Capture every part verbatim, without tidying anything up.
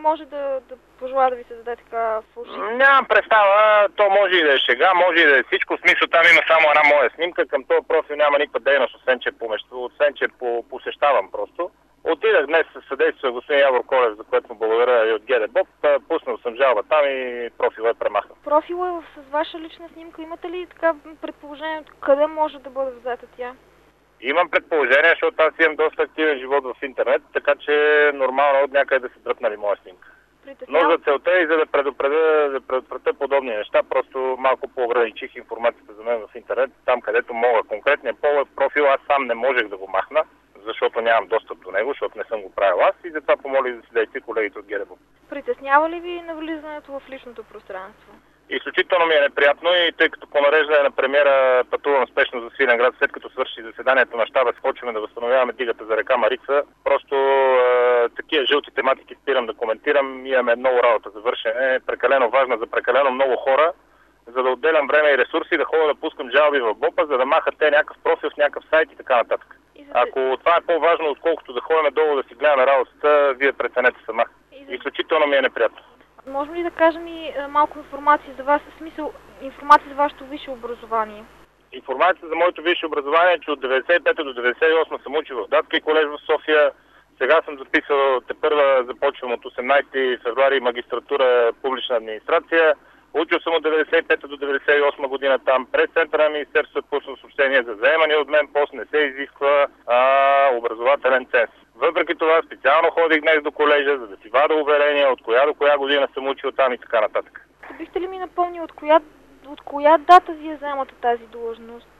може да, да пожелая да ви се даде така фалшив? Нямам представа, то може и да е шега, може и да е всичко. В смисъл там има само една моя снимка, към този профил няма никаква дейност, освен че, помещу, освен, че по, посещавам просто. Отидах днес със съдействие господин Явор Колев, за което му благодаря и от ГДБОП. Пуснал съм жалба там и профилът е премахнат. Профила с ваша лична снимка, имате ли така предположение къде може да бъде взета тя? Имам предположение, защото аз имам доста активен живот в интернет, така че е нормално от някъде да се дръпнали моя снимка. Притеснява... Но за целта и за да предупредя, да предупредя подобни неща, просто малко по-ограничих информацията за мен в интернет, там където мога. Конкретния профил аз сам не можех да го махна, защото нямам достъп до него, защото не съм го правил аз и затова помолих да си дайте колегите от ГДБОП. Притеснява ли ви навлизането в личното пространство? Изключително ми е неприятно и тъй като по нареждане на премиера пътувам спешно за Свиленград, след като свърши заседанието на щаба, почваме да възстановяваме дигата за река Марица. Просто е, такива жълти тематики спирам да коментирам. Имаме много работа за вършене, прекалено важна за прекалено много хора, за да отделям време и ресурси, да ходя да пускам жалби в БОПа, за да махат те някакъв профил в някакъв сайт и така нататък. И за... Ако това е по-важно, отколкото да ходим долу да си гледаме работата, вие преценете сама. За... Изключително ми е неприятно. Можем ли да кажем и малко информация за вас, в смисъл информация за вашето висше образование? Информация за моето висше образование е, че от деветдесет и пета до деветдесет и осма съм учил в Датски колеж в София. Сега съм записал, тепърва започвам от осемнадесети февруари магистратура публична администрация. Учил съм от деветдесет и пета до деветдесет и осма година там. През центъра на Министерството пуснал съобщение за заемане от мен, после не се изисква а, образователен ценз. Въпреки това специално ходих днес до колежа, за да си вада уверения от коя до коя година съм учил там и така нататък. Бихте ли ми напомнили от коя, от коя дата вие заемате тази длъжност?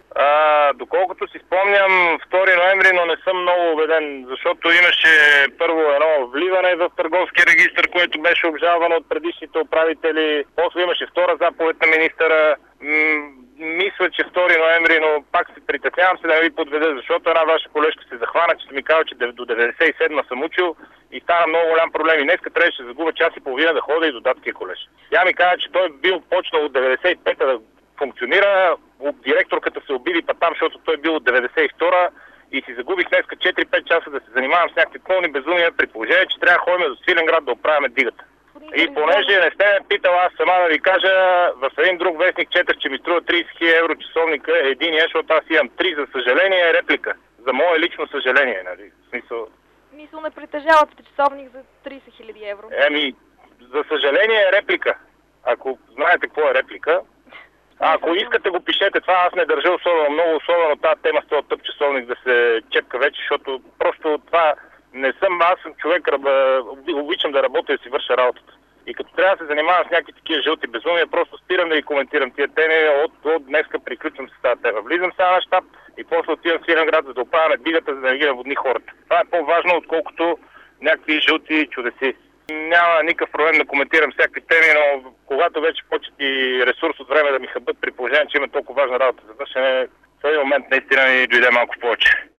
А, доколкото си спомням, втори ноември, но не съм много убеден, защото имаше първо едно вливане в търговския регистр, което беше обжалвано от предишните управители. После имаше втора заповед на министъра. М- мисля, че втори ноември, но пак се притеснявам се да не ви подведа, защото една ваша колежка се захвана, че ми казва, че до деветдесет и седма съм учил и стана много голям проблем. И днеска трябваше да загубя час и половина да хода и до Датския колеж. Тя ми каза, че той бил почнал от деветдесет и пета да функционира, директорката се обиди па там, защото той бил от деветдесет и втора и си загубих днеска четири-пет часа да се занимавам с някакви пълни безумия, при положение, че трябва да ходим до Свиленград да оправяме дигата. И понеже не сте ме питал, аз сама да ви кажа, в един друг вестник четах, че ми струва тридесет хиляди евро часовника единия, защото аз имам три, за съжаление е реплика. За мое лично съжаление, нали? В смисъл... Мисъл не притежавате часовник за тридесет хиляди евро. Еми, за съжаление е реплика. Ако знаете какво е реплика, а ако искате го пишете, това аз не държа особено много, особено тази тема с този тъп часовник да се чепка вече, защото просто това не съм, аз съм човек, обичам да работя и да си върша работата. И като трябва да се занимавам с някакви такива жълти безумия, просто спирам да ги коментирам тия теми, от, от днеска приключвам с тази тема. Влизам сега на щаб и после отивам в Свиленград, за да оправяме дигата, за да не ги наводни хората. Това е по-важно, отколкото някакви жълти чудеси. Няма никакъв проблем да коментирам всякакви теми, но когато вече почет и ресурс от време да ми хъбят при положение, че има толкова важна работа за вършене, в този момент наистина ми дойде малко повече.